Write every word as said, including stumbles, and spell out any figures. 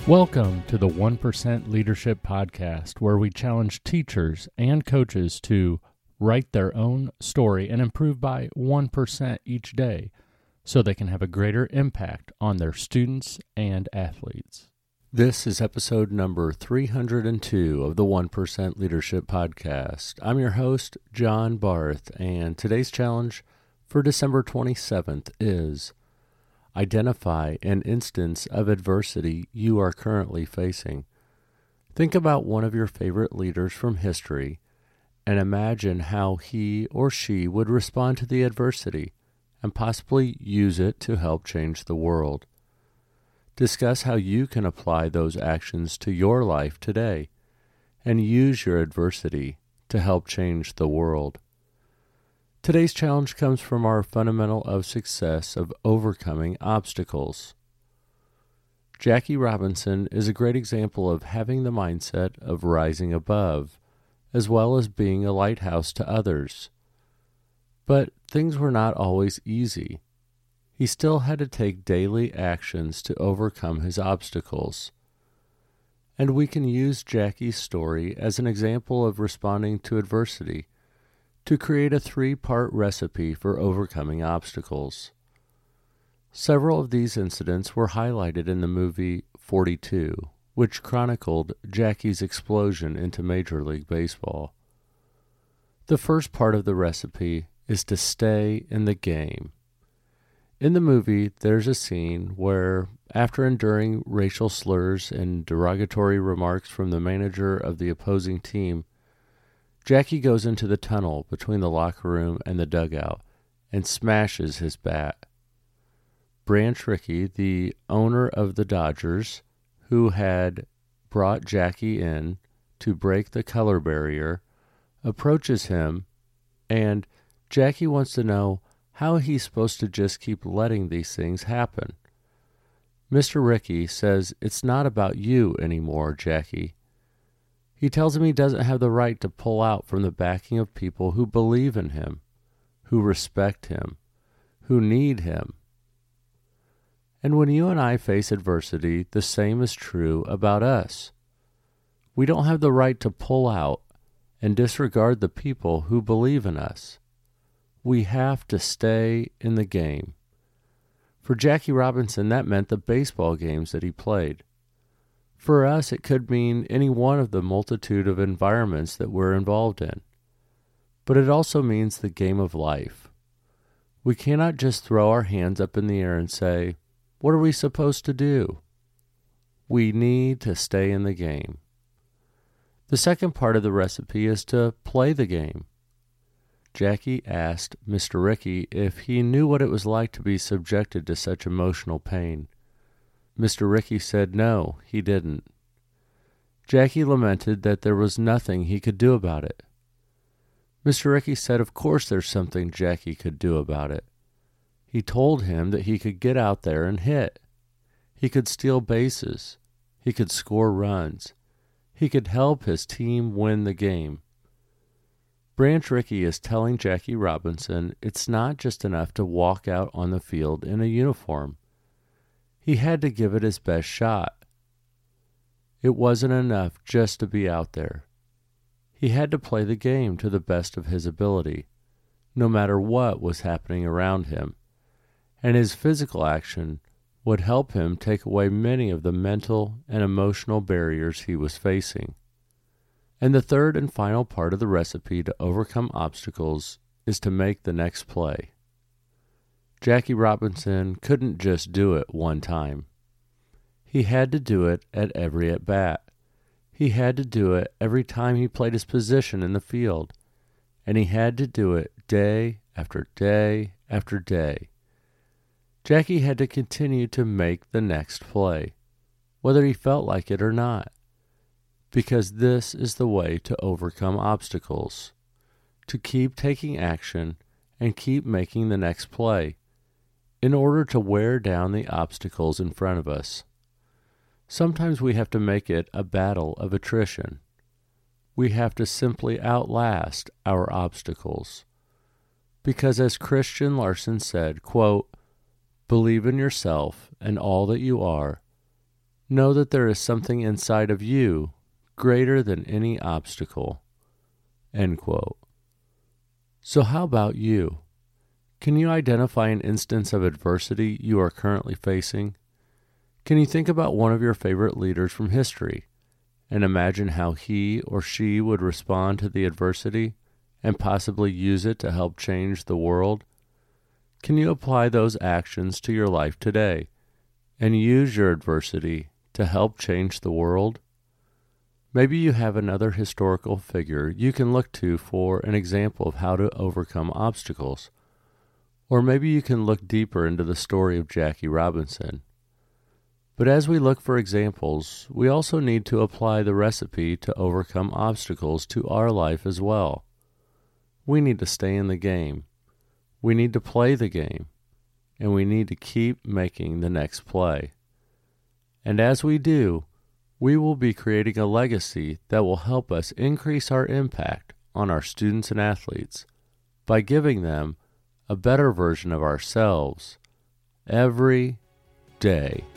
Welcome to the one percent Leadership Podcast, where we challenge teachers and coaches to write their own story and improve by one percent each day so they can have a greater impact on their students and athletes. This is episode number three hundred two of the one percent Leadership Podcast. I'm your host, John Barth, and today's challenge for December twenty-seventh is identify an instance of adversity you are currently facing. Think about one of your favorite leaders from history and imagine how he or she would respond to the adversity and possibly use it to help change the world. Discuss how you can apply those actions to your life today and use your adversity to help change the world. Today's challenge comes from our fundamental of success of overcoming obstacles. Jackie Robinson is a great example of having the mindset of rising above, as well as being a lighthouse to others. But things were not always easy. He still had to take daily actions to overcome his obstacles. And we can use Jackie's story as an example of responding to adversity to create a three-part recipe for overcoming obstacles. Several of these incidents were highlighted in the movie forty-two, which chronicled Jackie's explosion into Major League Baseball. The first part of the recipe is to stay in the game. In the movie, there's a scene where, after enduring racial slurs and derogatory remarks from the manager of the opposing team, Jackie goes into the tunnel between the locker room and the dugout and smashes his bat. Branch Rickey, the owner of the Dodgers, who had brought Jackie in to break the color barrier, approaches him, and Jackie wants to know how he's supposed to just keep letting these things happen. Mister Rickey says, "It's not about you anymore, Jackie." He tells him he doesn't have the right to pull out from the backing of people who believe in him, who respect him, who need him. And when you and I face adversity, the same is true about us. We don't have the right to pull out and disregard the people who believe in us. We have to stay in the game. For Jackie Robinson, that meant the baseball games that he played. For us, it could mean any one of the multitude of environments that we're involved in. But it also means the game of life. We cannot just throw our hands up in the air and say, "What are we supposed to do?" We need to stay in the game. The second part of the recipe is to play the game. Jackie asked Mister Rickey if he knew what it was like to be subjected to such emotional pain. Mister Rickey said no, he didn't. Jackie lamented that there was nothing he could do about it. Mister Rickey said of course there's something Jackie could do about it. He told him that he could get out there and hit. He could steal bases. He could score runs. He could help his team win the game. Branch Rickey is telling Jackie Robinson it's not just enough to walk out on the field in a uniform. He had to give it his best shot. It wasn't enough just to be out there. He had to play the game to the best of his ability, no matter what was happening around him, and his physical action would help him take away many of the mental and emotional barriers he was facing. And the third and final part of the recipe to overcome obstacles is to make the next play. Jackie Robinson couldn't just do it one time. He had to do it at every at-bat. He had to do it every time he played his position in the field. And he had to do it day after day after day. Jackie had to continue to make the next play, whether he felt like it or not. Because this is the way to overcome obstacles, to keep taking action and keep making the next play, in order to wear down the obstacles in front of us. Sometimes we have to make it a battle of attrition. We have to simply outlast our obstacles. Because as Christian Larson said, quote, "Believe in yourself and all that you are. Know that there is something inside of you greater than any obstacle." End quote. So how about you? Can you identify an instance of adversity you are currently facing? Can you think about one of your favorite leaders from history and imagine how he or she would respond to the adversity and possibly use it to help change the world? Can you apply those actions to your life today and use your adversity to help change the world? Maybe you have another historical figure you can look to for an example of how to overcome obstacles. Or maybe you can look deeper into the story of Jackie Robinson. But as we look for examples, we also need to apply the recipe to overcome obstacles to our life as well. We need to stay in the game. We need to play the game. And we need to keep making the next play. And as we do, we will be creating a legacy that will help us increase our impact on our students and athletes by giving them a better version of ourselves every day.